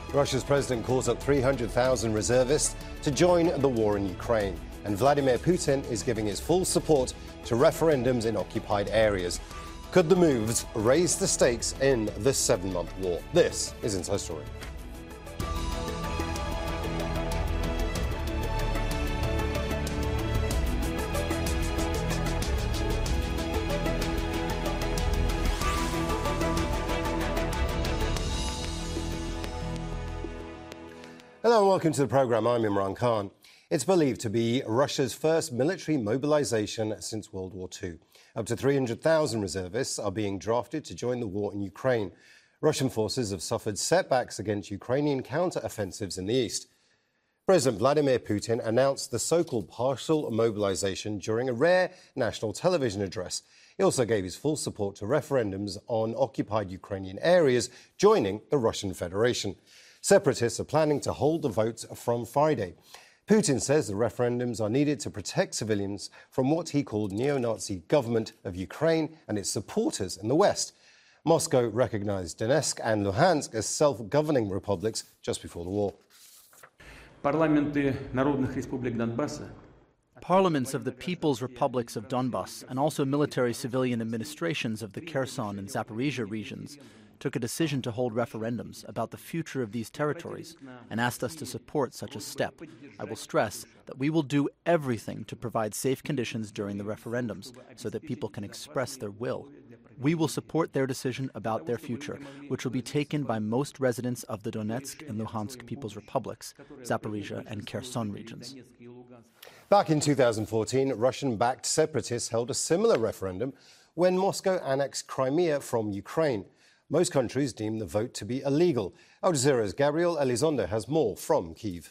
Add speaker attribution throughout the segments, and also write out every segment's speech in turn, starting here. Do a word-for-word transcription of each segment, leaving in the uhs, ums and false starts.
Speaker 1: Russia's president calls up three hundred thousand reservists to join the war in Ukraine. And Vladimir Putin is giving his full support to referendums in occupied areas. Could the moves raise the stakes in the seven-month war? This is Inside Story. Hello and welcome to the programme. I'm Imran Khan. It's believed to be Russia's first military mobilisation since World War Two. Up to three hundred thousand reservists are being drafted to join the war in Ukraine. Russian forces have suffered setbacks against Ukrainian counter-offensives in the east. President Vladimir Putin announced the so-called partial mobilisation during a rare national television address. He also gave his full support to referendums on occupied Ukrainian areas joining the Russian Federation. Separatists are planning to hold the votes from Friday. Putin says the referendums are needed to protect civilians from what he called neo-Nazi government of Ukraine and its supporters in the West. Moscow recognized Donetsk and Luhansk as self-governing republics just before the war.
Speaker 2: Parliaments of the People's Republics of Donbas and also military-civilian administrations of the Kherson and Zaporizhia regions took a decision to hold referendums about the future of these territories and asked us to support such a step. I will stress that we will do everything to provide safe conditions during the referendums so that people can express their will. We will support their decision about their future, which will be taken by most residents of the Donetsk and Luhansk People's Republics, Zaporizhia and Kherson regions.
Speaker 1: Back in two thousand fourteen, Russian-backed separatists held a similar referendum when Moscow annexed Crimea from Ukraine. Most countries deem the vote to be illegal. Al Jazeera's Gabriel Elizondo has more from Kyiv.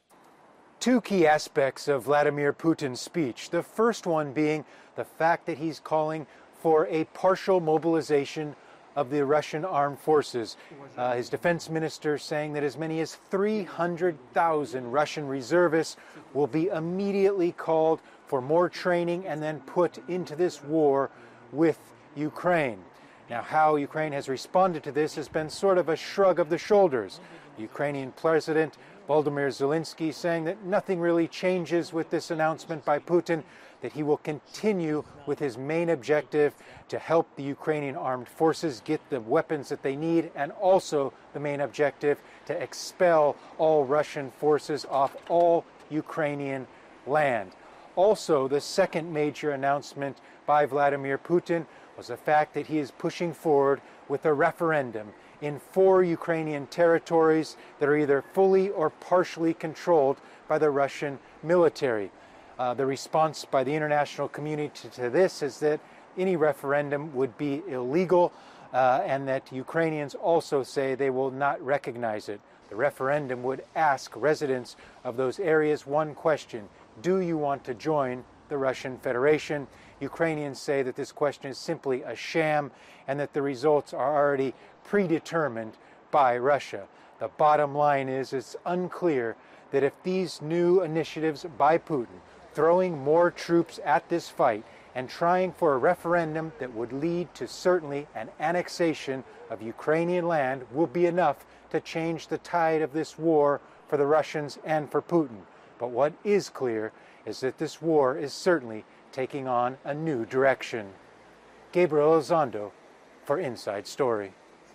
Speaker 3: Two key aspects of Vladimir Putin's speech. The first one being the fact that he's calling for a partial mobilization of the Russian armed forces. Uh, his defense minister saying that as many as three hundred thousand Russian reservists will be immediately called for more training and then put into this war with Ukraine. Now, how Ukraine has responded to this has been sort of a shrug of the shoulders. The Ukrainian President Volodymyr Zelensky saying that nothing really changes with this announcement by Putin, that he will continue with his main objective to help the Ukrainian armed forces get the weapons that they need, and also the main objective to expel all Russian forces off all Ukrainian land. Also, the second major announcement by Vladimir Putin was the fact that he is pushing forward with a referendum in four Ukrainian territories that are either fully or partially controlled by the Russian military. Uh, the response by the international community to this is that any referendum would be illegal, uh, and that Ukrainians also say they will not recognize it. The referendum would ask residents of those areas one question: do you want to join the Russian Federation? Ukrainians say that this question is simply a sham and that the results are already predetermined by Russia. The bottom line is it's unclear that if these new initiatives by Putin, throwing more troops at this fight and trying for a referendum that would lead to certainly an annexation of Ukrainian land, will be enough to change the tide of this war for the Russians and for Putin. But what is clear is that this war is certainly taking on a new direction. Gabriel Elizondo for Inside Story.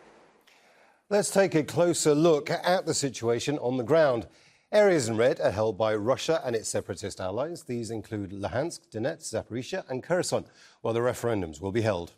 Speaker 1: Let's take a closer look at the situation on the ground. Areas in red are held by Russia and its separatist allies. These include Luhansk, Donetsk, Zaporizhia and Kherson, where the referendums will be held.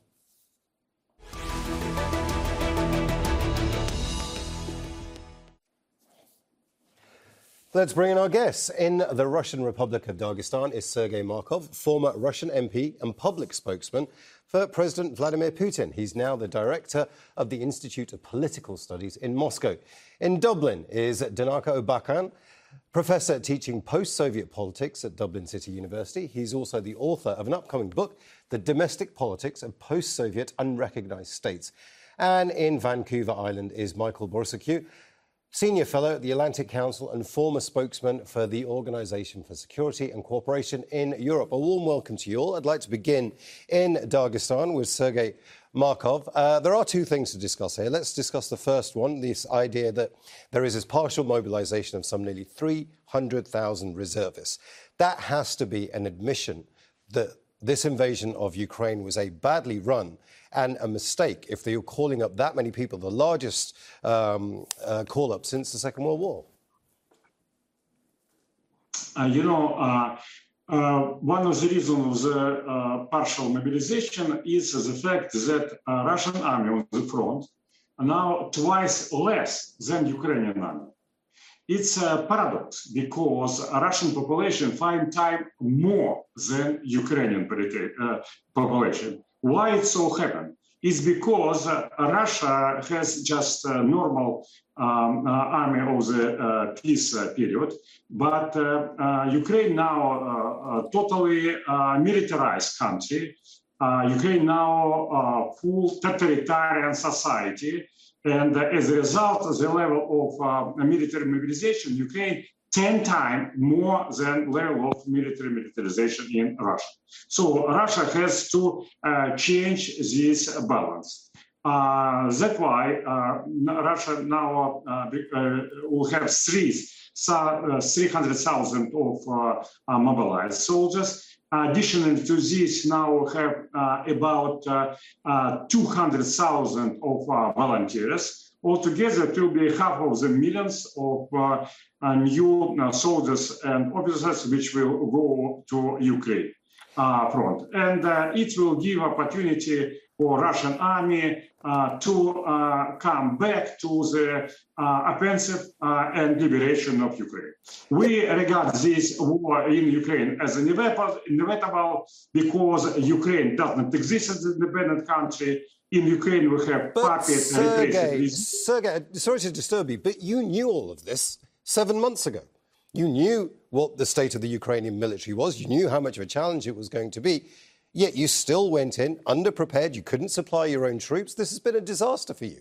Speaker 1: Let's bring in our guests. In the Russian Republic of Dagestan is Sergei Markov, former Russian M P and public spokesman for President Vladimir Putin. He's now the director of the Institute of Political Studies in Moscow. In Dublin is Danaka Obakan, professor teaching post-Soviet politics at Dublin City University. He's also the author of an upcoming book, The Domestic Politics of Post-Soviet Unrecognized States. And in Vancouver Island is Michael Boursiquot, Senior Fellow at the Atlantic Council and former spokesman for the Organisation for Security and Cooperation in Europe. A warm welcome to you all. I'd like to begin in Dagestan with Sergei Markov. Uh, there are two things to discuss here. Let's discuss the first one, this idea that there is this partial mobilisation of some nearly three hundred thousand reservists. That has to be an admission that this invasion of Ukraine was a badly run and a mistake if they were calling up that many people, the largest um, uh, call-up since the Second World War.
Speaker 4: Uh, you know, uh, uh, one of the reasons of the uh, partial mobilization is the fact that uh, Russian army on the front are now twice less than Ukrainian army. It's a paradox because Russian population five times more than Ukrainian uh, population. Why it so happened? It's because uh, Russia has just a normal um, uh, army of the uh, peace uh, period, but uh, uh, Ukraine now uh, a totally uh, militarized country. Uh, Ukraine now uh, full totalitarian society. And uh, as a result, the level of uh, military mobilization, Ukraine ten times more than level of military militarization in Russia. So Russia has to uh, change this balance. Uh, that's why uh, Russia now uh, uh, will have three, uh, three hundred thousand of uh, uh, mobilized soldiers. Additionally to this, now we have uh, about uh, uh, two hundred thousand of uh, volunteers. Altogether, it will be half of the millions of uh, uh, new uh, soldiers and officers which will go to Ukraine uh, front. And uh, it will give opportunity for Russian army uh, to uh, come back to the uh, offensive uh, and liberation of Ukraine. We regard this war in Ukraine as inevitable, inevitable because Ukraine doesn't exist as an independent country. In Ukraine, we have puppet
Speaker 1: Sergei, Sergei, sorry to disturb you, but you knew all of this seven months ago. You knew what the state of the Ukrainian military was. You knew how much of a challenge it was going to be. Yet you still went in underprepared. You couldn't supply your own troops. This has been a disaster for you.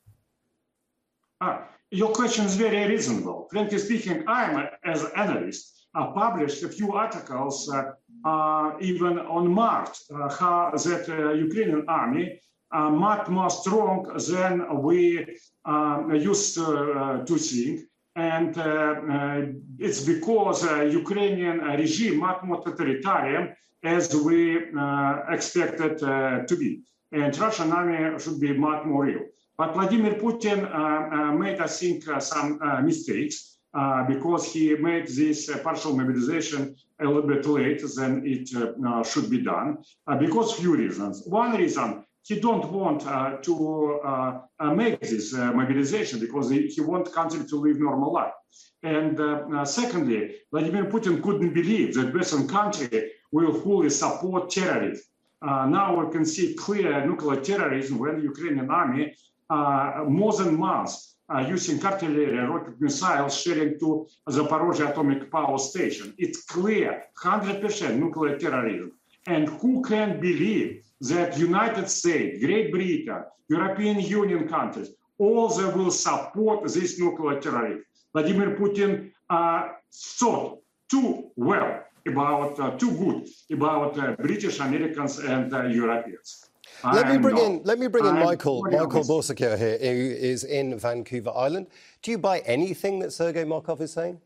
Speaker 4: Uh, your question is very reasonable. Frankly speaking, I, as an analyst, uh, published a few articles, uh, uh, even on March, uh, how that uh, Ukrainian army uh, much more strong than we uh, used uh, to think. And uh, uh, it's because uh, Ukrainian regime much more totalitarian as we uh, expected uh, to be. And Russian army should be much more real. But Vladimir Putin uh, uh, made, I think, uh, some uh, mistakes uh, because he made this uh, partial mobilization a little bit late than it uh, uh, should be done, uh, because few reasons. One reason, he don't want uh, to uh, uh, make this uh, mobilization because he, he wants country to live normal life. And uh, uh, secondly, Vladimir Putin couldn't believe that Western country will fully support terrorism. Uh, now we can see clear nuclear terrorism when the Ukrainian army, uh, more than months, uh, using artillery, rocket missiles, sharing to Zaporozhye atomic power station. It's clear, one hundred percent nuclear terrorism. And who can believe that United States, Great Britain, European Union countries, all they will support this nuclear terrorism? Vladimir Putin uh, thought too well about, uh, too good about uh, British, Americans, and uh, Europeans.
Speaker 1: Let me bring
Speaker 4: not,
Speaker 1: in. Let me bring in
Speaker 4: I'm
Speaker 1: Michael. Michael
Speaker 4: honest.
Speaker 1: Borsakir here, who is in Vancouver Island. Do you buy anything that Sergei Markov is saying?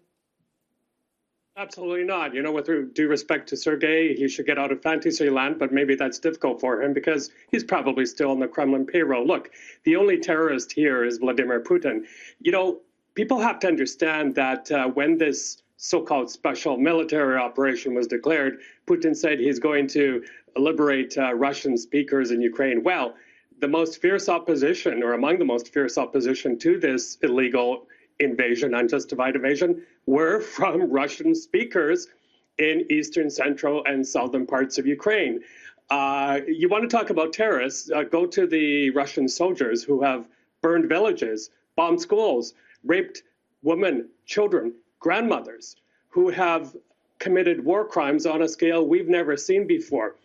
Speaker 5: Absolutely not. You know, with due respect to Sergei, he should get out of fantasy land, but maybe that's difficult for him because he's probably still on the Kremlin payroll. Look, the only terrorist here is Vladimir Putin. You know, people have to understand that uh, when this so-called special military operation was declared, Putin said he's going to liberate uh, Russian speakers in Ukraine. Well, the most fierce opposition, or among the most fierce opposition to this illegal invasion, unjustified invasion, were from Russian speakers in eastern, central, and southern parts of Ukraine. Uh, you want to talk about terrorists, uh, go to the Russian soldiers who have burned villages, bombed schools, raped women, children, grandmothers, who have committed war crimes on a scale we've never seen before.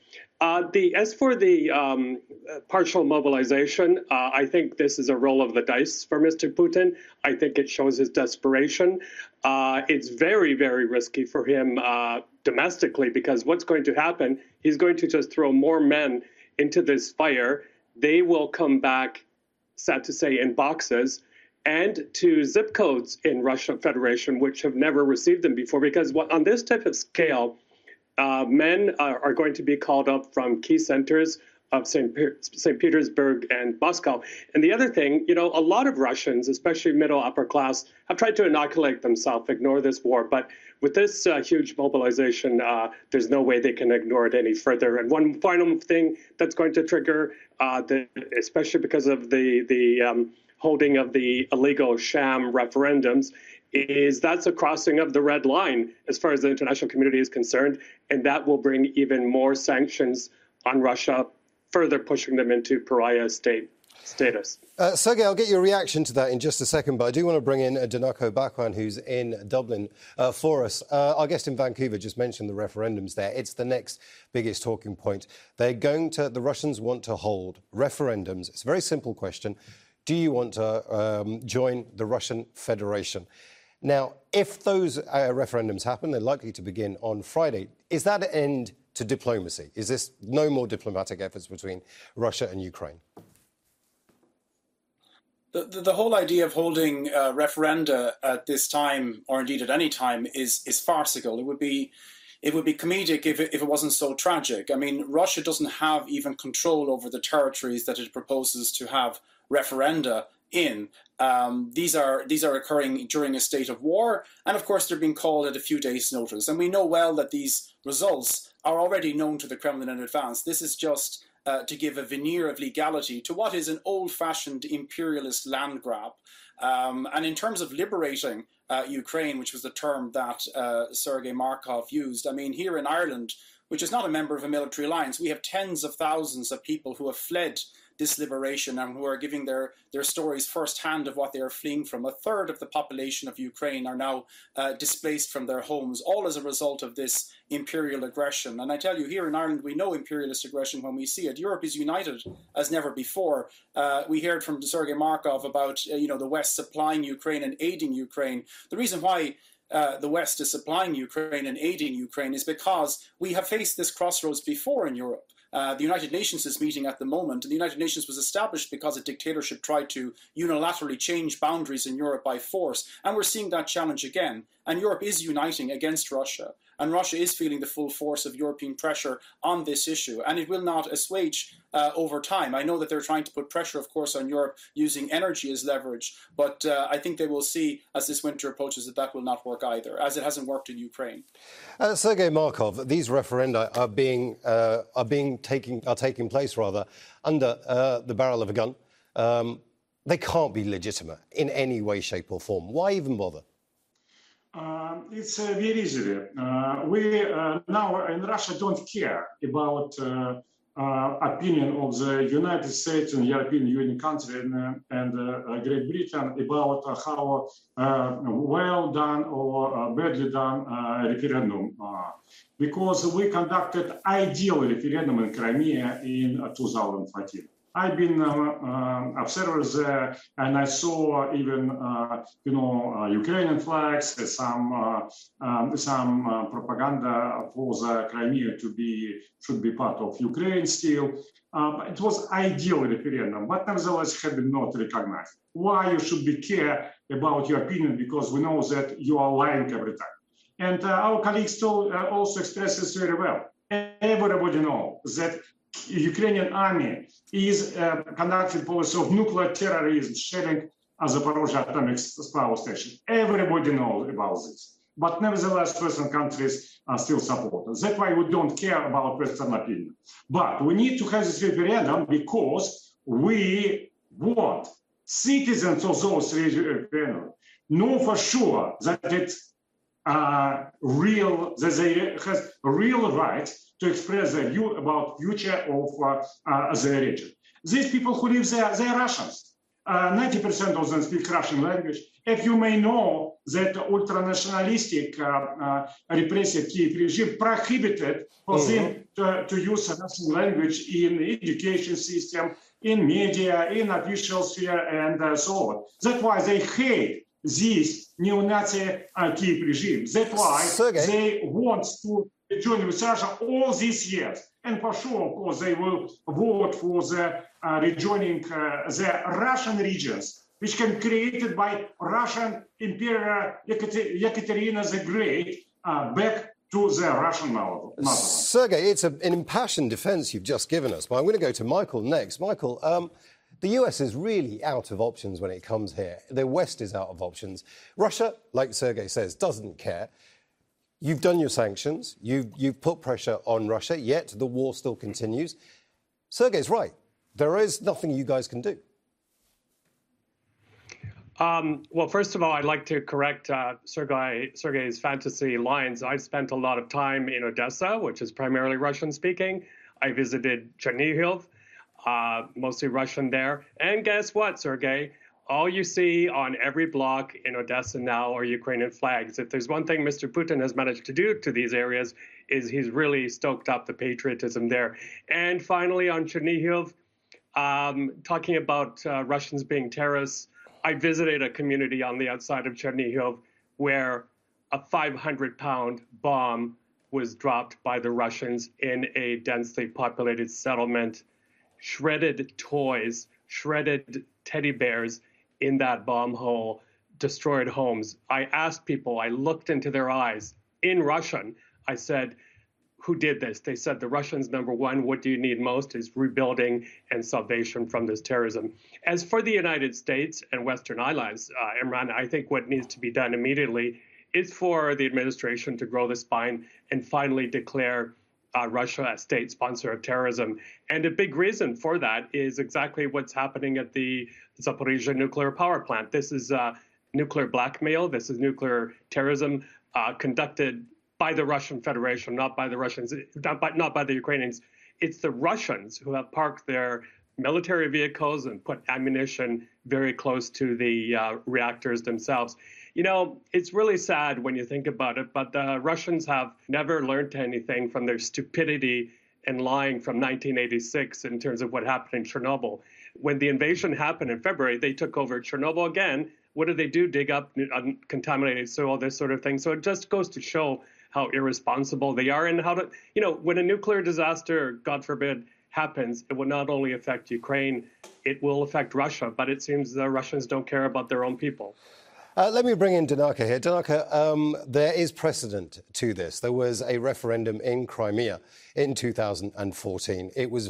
Speaker 5: Uh, the as for the um, partial mobilization, uh, I think this is a roll of the dice for Mister Putin. I think it shows his desperation. Uh, it's very, very risky for him uh, domestically, because what's going to happen, he's going to just throw more men into this fire. They will come back, sad to say, in boxes, and to zip codes in Russia Federation, which have never received them before, because on this type of scale, Uh, men are, are going to be called up from key centers of Saint Saint Petersburg and Moscow. And the other thing, you know, a lot of Russians, especially middle upper class, have tried to inoculate themselves, ignore this war. But with this uh, huge mobilization, uh, there's no way they can ignore it any further. And one final thing that's going to trigger, uh, the, especially because of the the um, holding of the illegal sham referendums, is that's a crossing of the red line as far as the international community is concerned, and that will bring even more sanctions on Russia, further pushing them into pariah state status.
Speaker 1: Uh, Sergei, I'll get your reaction to that in just a second, but I do want to bring in uh, Danako Bakwan, who's in Dublin uh, for us. Uh, our guest in Vancouver just mentioned the referendums there. It's the next biggest talking point. They're going to, the Russians want to hold referendums. It's a very simple question. Do you want to um, join the Russian Federation? Now, if those uh, referendums happen, they're likely to begin on Friday. Is that an end to diplomacy? Is this no more diplomatic efforts between Russia and Ukraine?
Speaker 6: The, the, the whole idea of holding uh, referenda at this time, or indeed at any time, is is farcical. It would be it would be comedic if it, if it wasn't so tragic. I mean, Russia doesn't have even control over the territories that it proposes to have referenda in. Um, these are these are occurring during a state of war, and of course they're being called at a few days' notice. And we know well that these results are already known to the Kremlin in advance. This is just uh, to give a veneer of legality to what is an old-fashioned imperialist land grab. Um, and in terms of liberating uh, Ukraine, which was the term that uh, Sergei Markov used, I mean, here in Ireland, which is not a member of a military alliance, we have tens of thousands of people who have fled this liberation and who are giving their, their stories firsthand of what they are fleeing from. A third of the population of Ukraine are now uh, displaced from their homes, all as a result of this imperial aggression. And I tell you, here in Ireland, we know imperialist aggression when we see it. Europe is united as never before. Uh, we heard from Sergei Markov about uh, you know, the West supplying Ukraine and aiding Ukraine. The reason why Uh, the West is supplying Ukraine and aiding Ukraine is because we have faced this crossroads before in Europe. Uh, the United Nations is meeting at the moment, and the United Nations was established because a dictatorship tried to unilaterally change boundaries in Europe by force, and we're seeing that challenge again. And Europe is uniting against Russia, and Russia is feeling the full force of European pressure on this issue, and it will not assuage uh, over time. I know that they're trying to put pressure, of course, on Europe using energy as leverage, but uh, I think they will see as this winter approaches that that will not work either, as it hasn't worked in Ukraine.
Speaker 1: Uh, Sergei Markov, these referenda are being uh, are being taking are taking place rather under uh, the barrel of a gun. Um, they can't be legitimate in any way, shape, or form. Why even bother?
Speaker 4: Uh, it's uh, very easy. Uh, we uh, now in Russia don't care about uh, uh, opinion of the United States and European Union country and, uh, and uh, Great Britain about uh, how uh, well done or uh, badly done uh, referendum. Uh, because we conducted ideal referendum in Crimea in uh, two thousand fourteen. I've been uh, uh, observer there, and I saw even uh, you know uh, Ukrainian flags, some uh, um, some uh, propaganda for the Crimea to be should be part of Ukraine still. Um, it was ideal referendum, but nevertheless had been not recognized. Why you should be care about your opinion? Because we know that you are lying every time, and uh, our colleagues told, uh, also expressed this very well. Everybody knows that Ukrainian army is uh, conducting policy of nuclear terrorism, sharing Zaporozhye atomic power station. Everybody knows about this. But nevertheless, Western countries are still supported. That's why we don't care about Western opinion. But we need to have this referendum because we want citizens of those referendums know for sure that it's uh, real, that they have real right to express their view about future of uh, uh, their region. These people who live there, they are Russians. uh, ninety percent of them speak Russian language. If you may know that ultra-nationalistic, uh, uh, repressive Kiev regime prohibited for mm-hmm. them to, to use Russian language in education system, in media, in official sphere, and uh, so on. That's why they hate this neo-Nazi uh, Kiev regime. That's why Sergei. They want to join with Russia all these years. And for sure, of course, they will vote for the uh, rejoining uh, the Russian regions, which can be created by Russian Emperor Yekaterina the Great uh, back to the Russian motherland.
Speaker 1: Sergei, it's a, an impassioned defence you've just given us, but I'm going to go to Michael next. Michael, um, the U S is really out of options when it comes here. The West is out of options. Russia, like Sergei says, doesn't care. You've done your sanctions. You've, you've put pressure on Russia, yet the war still continues. Sergei's right. There is nothing you guys can do.
Speaker 5: Um, well, first of all, I'd like to correct uh, Sergei, Sergei's fantasy lines. I've spent a lot of time in Odessa, which is primarily Russian-speaking. I visited Chernihiv, uh, mostly Russian there. And guess what, Sergei? All you see on every block in Odessa now are Ukrainian flags. If there's one thing Mister Putin has managed to do to these areas is he's really stoked up the patriotism there. And finally, on Chernihiv, um, talking about uh, Russians being terrorists, I visited a community on the outside of Chernihiv where a five hundred pound bomb was dropped by the Russians in a densely populated settlement. Shredded toys, shredded teddy bears in that bomb hole, destroyed homes. I asked people, I looked into their eyes in Russian. I said, who did this? They said the Russians, number one, what do you need most is rebuilding and salvation from this terrorism. As for the United States and Western allies, uh, Imran, I think what needs to be done immediately is for the administration to grow the spine and finally declare uh, Russia a state sponsor of terrorism. And a big reason for that is exactly what's happening at the Zaporizhzhia nuclear power plant. This is uh, nuclear blackmail. This is nuclear terrorism uh, conducted by the Russian Federation, not by the Russians, not by, not by the Ukrainians. It's the Russians who have parked their military vehicles and put ammunition very close to the uh, reactors themselves. You know, it's really sad when you think about it, but the Russians have never learned anything from their stupidity and lying from nineteen eighty-six in terms of what happened in Chernobyl. When the invasion happened in February, they took over Chernobyl again. What did they do? Dig up contaminated soil, this sort of thing. So it just goes to show how irresponsible they are and how to, you know, when a nuclear disaster, God forbid, happens, it will not only affect Ukraine, it will affect Russia. But it seems the Russians don't care about their own people.
Speaker 1: Uh, let me bring in Danaka here. Danaka, um, there is precedent to this. There was a referendum in Crimea in two thousand fourteen. It was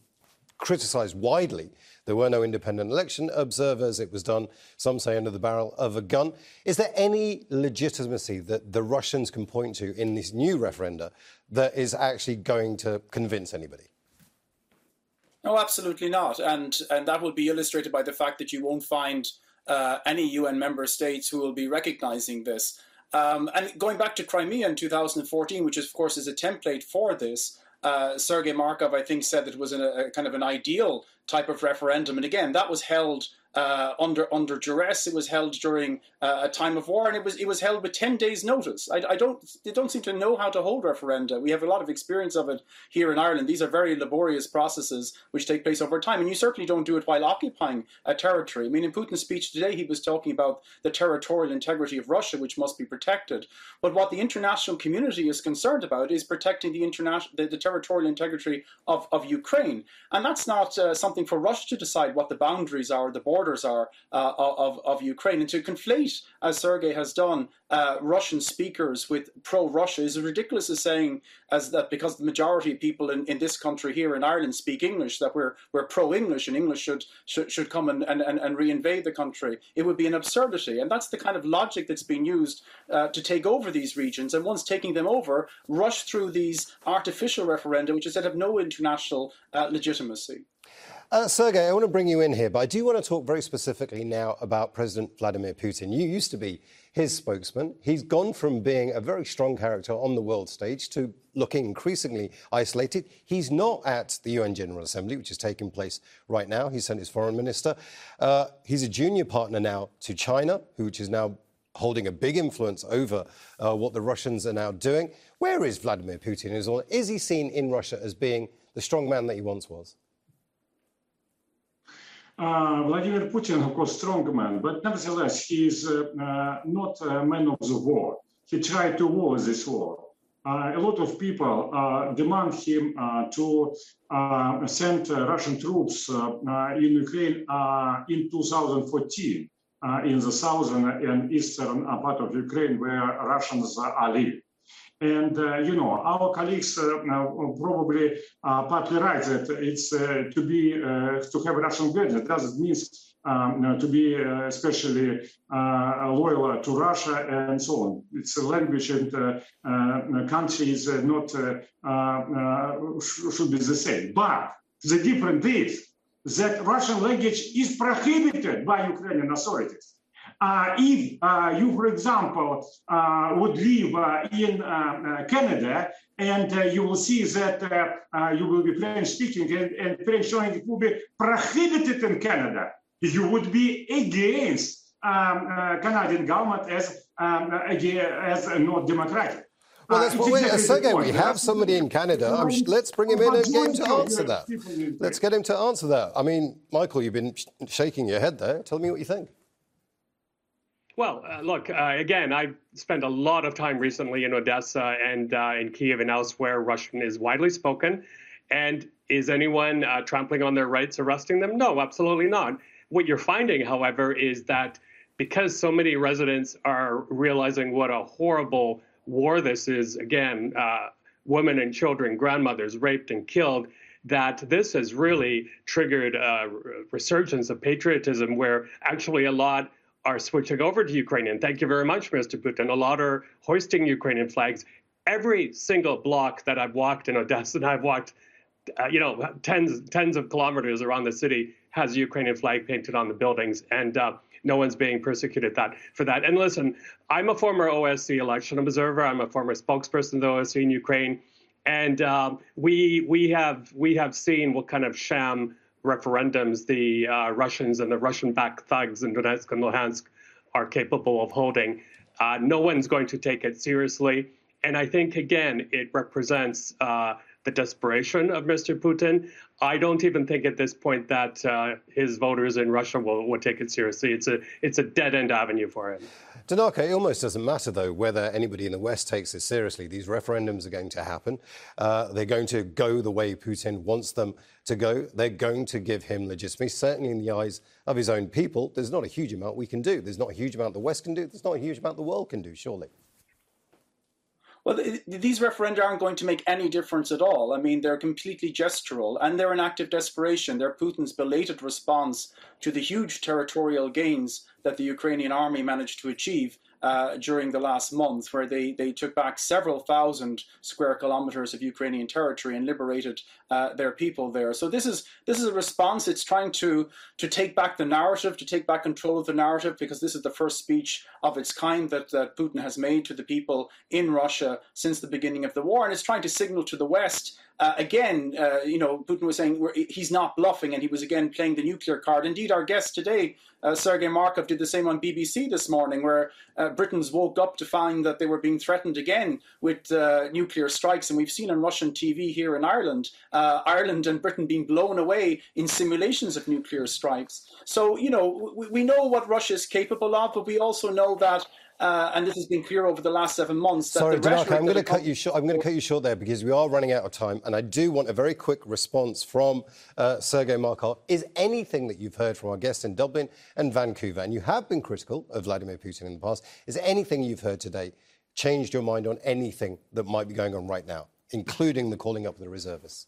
Speaker 1: criticised widely. There were no independent election observers. It was done, some say, under the barrel of a gun. Is there any legitimacy that the Russians can point to in this new referenda that is actually going to convince anybody?
Speaker 6: No, absolutely not. And, and that will be illustrated by the fact that you won't find uh, any U N member states who will be recognising this. Um, and going back to Crimea in two thousand fourteen, which of course is a template for this, Uh, Sergei Markov, I think, said it was a, a kind of an ideal type of referendum. And again, that was held uh, under under duress. It was held during uh, a time of war, and it was it was held with ten days' notice. I, I don't they don't seem to know how to hold referenda. We have a lot of experience of it here in Ireland. These are very laborious processes which take place over time, and you certainly don't do it while occupying a territory. I mean, in Putin's speech today, he was talking about the territorial integrity of Russia, which must be protected. But what the international community is concerned about is protecting the international the, the territorial integrity of, of Ukraine, and that's not uh, something for Russia to decide what the boundaries are, the borders are uh, of, of Ukraine. And to conflate, as Sergei has done, uh, Russian speakers with pro-Russia is as ridiculous as saying as that because the majority of people in, in this country here in Ireland speak English, that we're we're pro-English and English should should, should come and, and, and re-invade the country. It would be an absurdity. And that's the kind of logic that's being used uh, to take over these regions. And once taking them over, rush through these artificial referenda, which is that have no international uh, legitimacy.
Speaker 1: Uh, Sergei, I want to bring you in here, but I do want to talk very specifically now about President Vladimir Putin. You used to be his spokesman. He's gone from being a very strong character on the world stage to looking increasingly isolated. He's not at the U N General Assembly, which is taking place right now. He sent his foreign minister. Uh, he's a junior partner now to China, which is now holding a big influence over uh, what the Russians are now doing. Where is Vladimir Putin? Is he seen in Russia as being the strong man that he once was?
Speaker 4: Uh, Vladimir Putin, of course, strong man, but nevertheless, he is uh, uh, not a man of the war. He tried to war this war. Uh, a lot of people uh, demand him uh, to uh, send uh, Russian troops uh, uh, in Ukraine uh, in two thousand fourteen, uh, in the southern and eastern part of Ukraine, where Russians are living. And, uh, you know, our colleagues uh, probably are partly right that it's uh, to be, uh, to have Russian graduate doesn't mean um, to be uh, especially uh, loyal to Russia and so on. It's a language and uh, uh, country is uh, not, uh, uh, sh should be the same. But the difference is that Russian language is prohibited by Ukrainian authorities. Uh, if uh, you, for example, uh, would live uh, in uh, uh, Canada and uh, you will see that uh, uh, you will be French speaking and, and French language will be prohibited in Canada, you would be against um, uh, Canadian government as, um, as not democratic.
Speaker 1: Well, that's
Speaker 4: uh,
Speaker 1: what
Speaker 4: exactly
Speaker 1: Sergei, we have somebody in Canada. I'm, let's bring him in and get him to answer that. Let's get him to answer that. I mean, Michael, you've been sh shaking your head there. Tell me what you think.
Speaker 5: Well, uh, look, uh, again, I've spent a lot of time recently in Odessa and uh, in Kiev and elsewhere. Russian is widely spoken. And is anyone uh, trampling on their rights, arresting them? No, absolutely not. What you're finding, however, is that because so many residents are realizing what a horrible war this is, again, uh, women and children, grandmothers raped and killed, that this has really triggered a resurgence of patriotism where actually a lot are switching over to Ukrainian. Thank you very much, Mister Putin. A lot are hoisting Ukrainian flags. Every single block that I've walked in Odessa, and I've walked, uh, you know, tens, tens of kilometers around the city, has a Ukrainian flag painted on the buildings, and uh, no one's being persecuted that for that. And listen, I'm a former O S C election observer. I'm a former spokesperson of the O S C in Ukraine, and um, we we have we have seen what kind of sham referendums the uh, Russians and the Russian-backed thugs in Donetsk and Luhansk are capable of holding. Uh, no one's going to take it seriously. And I think, again, it represents uh, the desperation of Mister Putin. I don't even think at this point that uh, his voters in Russia will, will take it seriously. It's a, it's a dead-end avenue for him.
Speaker 1: Danaka, it almost doesn't matter, though, whether anybody in the West takes it seriously. These referendums are going to happen. Uh, they're going to go the way Putin wants them to go. They're going to give him legitimacy, certainly in the eyes of his own people. There's not a huge amount we can do. There's not a huge amount the West can do. There's not a huge amount the world can do, surely.
Speaker 7: Well, these referenda aren't going to make any difference at all. I mean, they're completely gestural, and they're an act of desperation. They're Putin's belated response to the huge territorial gains that the Ukrainian army managed to achieve uh, during the last month, where they, they took back several thousand square kilometers of Ukrainian territory and liberated uh, their people there. So this is this is a response. It's trying to, to take back the narrative, to take back control of the narrative, because this is the first speech of its kind that, that Putin has made to the people in Russia since the beginning of the war. And it's trying to signal to the West, uh, again, uh, you know, Putin was saying we're, he's not bluffing, and he was again playing the nuclear card. Indeed, our guest today, uh, Sergei Markov, did the same on B B C this morning, where uh, Britons woke up to find that they were being threatened again with uh, nuclear strikes. And we've seen on Russian T V here in Ireland, uh, Ireland and Britain being blown away in simulations of nuclear strikes. So, you know, we, we know what Russia is capable of, but we also know that Uh, and this has been clear over the last seven months. That
Speaker 1: Sorry,
Speaker 7: the
Speaker 1: Danaka, I'm going to cut you short. I'm going to cut you short there because we are running out of time, and I do want a very quick response from uh, Sergei Markov. Is anything that you've heard from our guests in Dublin and Vancouver, and you have been critical of Vladimir Putin in the past, is anything you've heard today changed your mind on anything that might be going on right now, including the calling up of the reservists?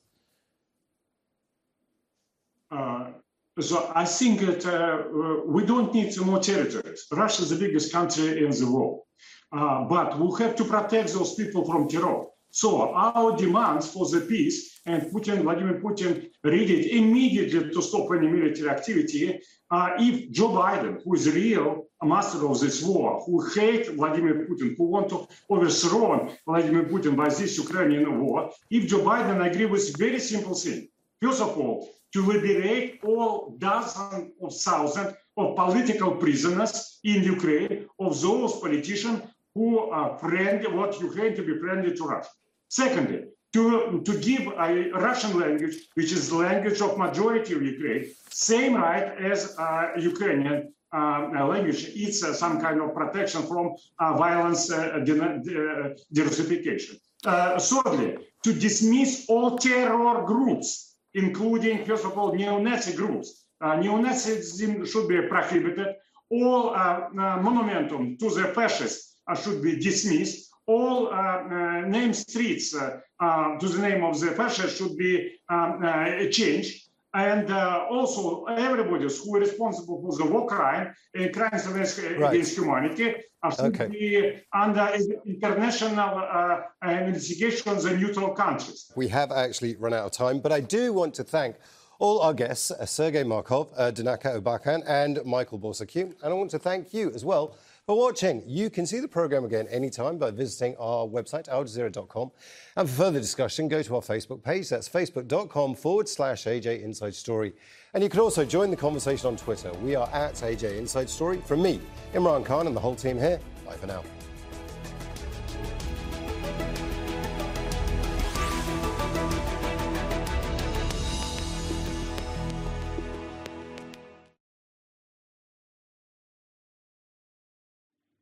Speaker 4: Uh... So I think that uh, we don't need more territories. Russia is the biggest country in the world. Uh, but we have to protect those people from terror. So our demands for the peace, and Putin, Vladimir Putin, ready immediately to stop any military activity. Uh, if Joe Biden, who is a real master of this war, who hate Vladimir Putin, who want to overthrow Vladimir Putin by this Ukrainian war, if Joe Biden agree with very simple thing, first of all, to liberate all dozens of thousands of political prisoners in Ukraine, of those politicians who are friendly, want Ukraine to be friendly to Russia. Secondly, to, to give a Russian language, which is the language of majority of Ukraine, same right as uh, Ukrainian uh, language. It's uh, some kind of protection from uh, violence uh, diversification. Uh, thirdly, to dismiss all terror groups, including, first of all, neo-Nazi groups. Uh, neo-Nazism should be prohibited. All uh, uh, monumentum to the fascists uh, should be dismissed. All uh, uh, name streets uh, uh, to the name of the fascists should be um, uh, changed. And uh, also, everybody who is responsible for the war crime and crimes against, right. against humanity uh, should okay. be under international uh, investigations in neutral countries.
Speaker 1: We have actually run out of time, but I do want to thank all our guests, uh, Sergei Markov, uh, Danaka Obakan, and Michael Borsuk. And I want to thank you as well for watching. You can see the programme again anytime by visiting our website, al jazeera dot com. And for further discussion, go to our Facebook page. That's facebook.com forward slash AJ Inside Story. And you can also join the conversation on Twitter. We are at A J Inside Story. From me, Imran Khan, and the whole team here, bye for now.